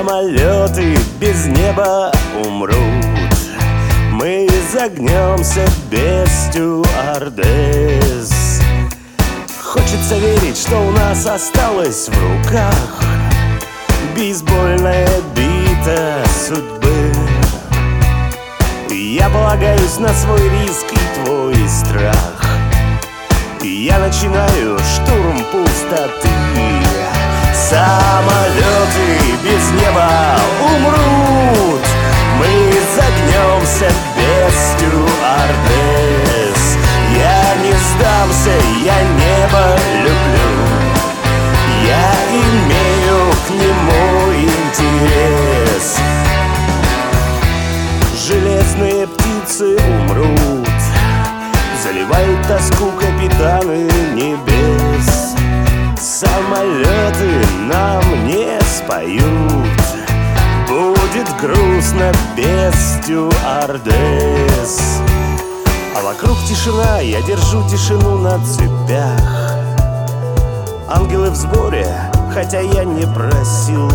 Самолеты без неба умрут, мы загнемся без стюардесс. Хочется верить, что у нас осталось в руках бейсбольная бита судьбы. Я полагаюсь на свой риск и твой страх. Я начинаю штурм пустоты. Самолеты без неба умрут, мы загнемся без стюардесс. Я не сдамся, я небо люблю, я имею к нему интерес. Железные птицы умрут, заливают тоску капитаны небес. Самолеты нам не споют, будет грустно без стюардесс. А вокруг тишина, я держу тишину на цепях. Ангелы в сборе, хотя я не просил.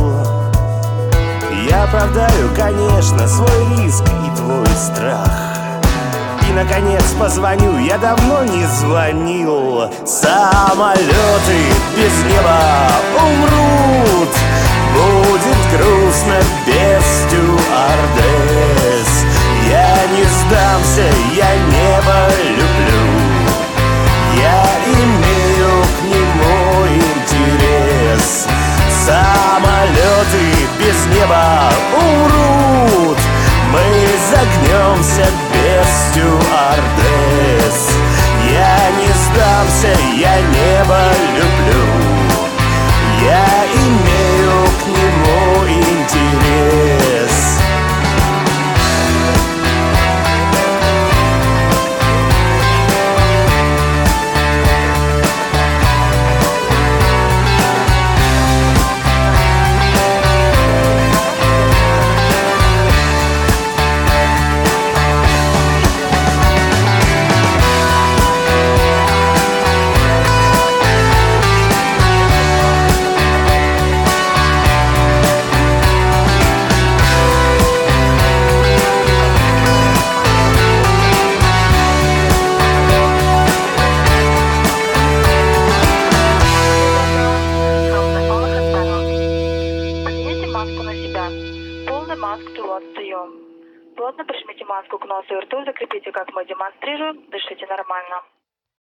Я оправдаю, конечно, свой риск и твой страх. И, наконец, позвоню, я давно не звонил. Самолеты без неба умрут, будет грустно без стюардесс. Я не сдамся, я небо люблю, я имею к нему интерес. Самолеты без неба умрут, мы загнемся без стюардесс. Я не сдамся, я небо люблю, я имею к нему интерес. Полный маск towards the you. Плотно прижмите маску к носу и рту, закрепите, как мы демонстрируем, дышите нормально.